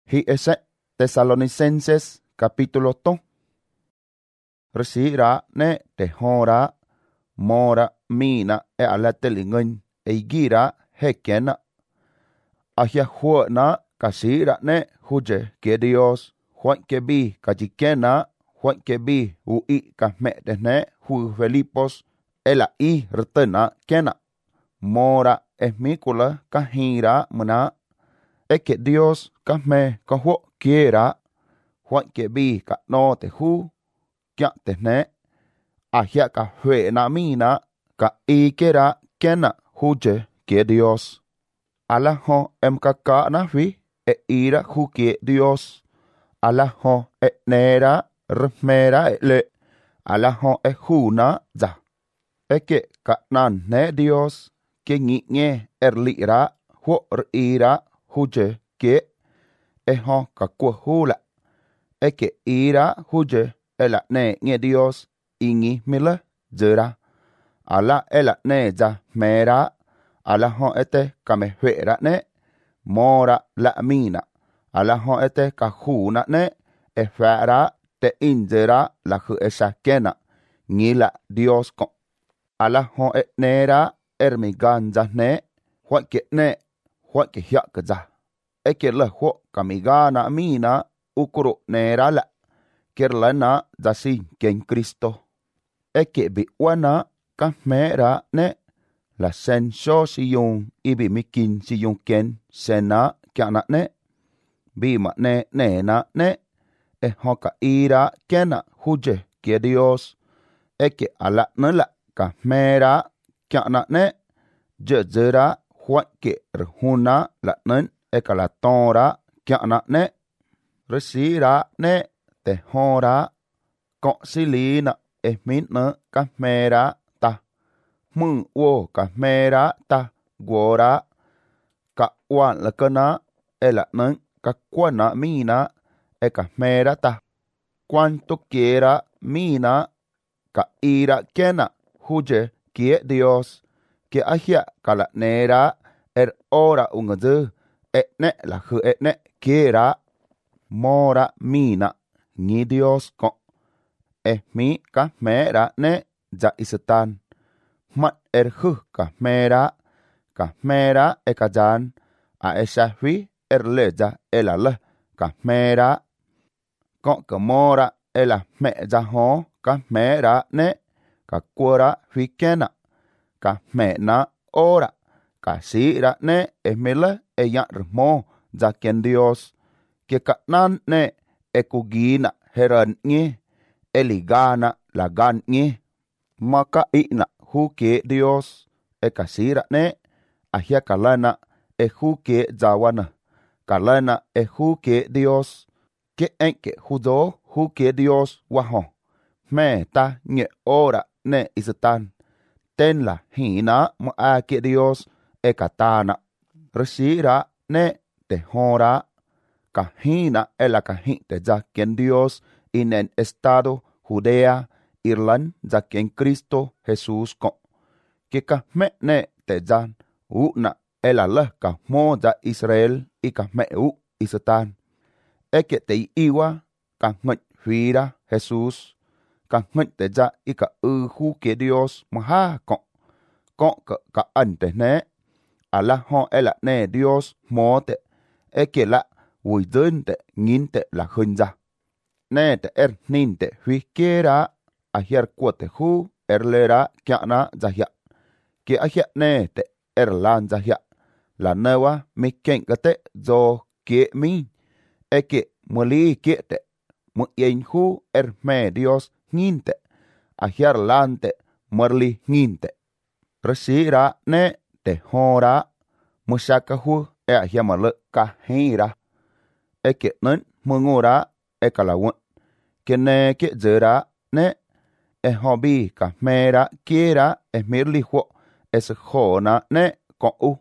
Hi ese Tesalonicenses capítulo 2. Resira ne te hora mora mina e ala telingen e gira hekena. Ahia huona kasira ne huje que Dios Juan que bi kajikena Juan que bi ui kasmete ne hu Filipos ela I retena kena. Mora esmícula kahira muna e que Dios kasme kahwo quiera Juan que bi ka no te hu kya te ne ahia ka hue na mina ka I kera kena huje que Dios ala ho em ka na vi e ira hu que Dios ala ho e nera remera e le ala ho e huna za e que ka nan ne Dios que ngi nge erlira ho ira huje que e ho ka ku hula e que ira huje ela ne nge Dios ingi mila zera ala ela ne za mera ala ho ete ka me huera ne mora la mina ala ho ete ka huna ne e fara te inzera la hu esa kena ngila Dios ko ala ho e nera ermiganza ne huan que hia kaza e que la ho kamigana mina ukuro nera la kerlana za sin ken Cristo e que bi wana kamera ne la senso si yung ibi mikin si yung ken sena kana ne bi ma ne na ne e hoka ira kena huje que Dios e que ala ne la kamera kana ne jezera huan que rehuna la nen e kala tora kana ne resira ne te hora consilina e minna kamera ta mung wo kamera ta gora ka wan la kana e la nen ka kwana mina e kamera ta cuanto quiera mina ka ira kena huje que Dios que ahia kala nera ora ungadu ne la hu ne quiera mora mina ni Dios ko mi ka mera ne za isatan mat hu ka mera e kajan a eshafi leja elala ka mera ko ka mora ela me za ho ka mera ne ka kura fikena ka mena ora ka sira ne emela e ya rmo za ken Dios que ka nan ne e kugina heran ngi eligana la gan ngi maka ina hu que Dios e ka sira ne ahia kalana e hu que zawana kalana e hu que Dios que enke hudo hu que Dios waho me ta nye ora ne isatan ten la hina mo a que Dios e katana resira ne te hora kahina e la kahinte za quien Dios en el estado Judea Irland za quien Cristo Jesús ko que kahme ne te zan una ela la kahmo za Israel y kahme isatan e que te iwa kahme fira Jesús kahme te za y ka hu que Dios maha ko ka ante ne ala ho ela ne Dios mote e que la vui đơn te ngin te la hunza ne te nin te huikera ahier kuote hu erlera kiana zahia que ahia ne te erlan zahia la newa mi kenkate zo que mi e que muli que te mu yen hu me Dios nginte ahier lante morli nginte resira ne te hora musaka hu e ahia mal ka hira e que nen mungura e kalawon que ne que zera ne e hobi ka mera quiera e mirli ho es hona ne ko u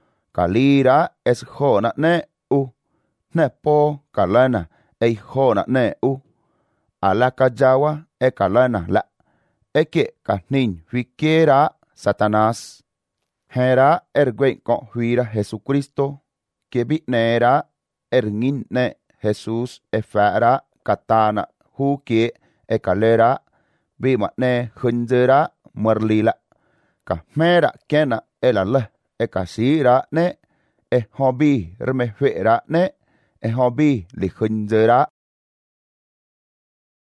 kalira es hona ne u ne po kalana e hona ne u ala kajawa e kalana la e que kanin fikiera Satanás hera erguen ko huira Jesucristo que vi nera erngin ne Jesus efara katana hu kie e kalera bi ma ne hunjera marlila ka mera kena elala e kasira ne e hobi rme fera ne e hobi li hunjera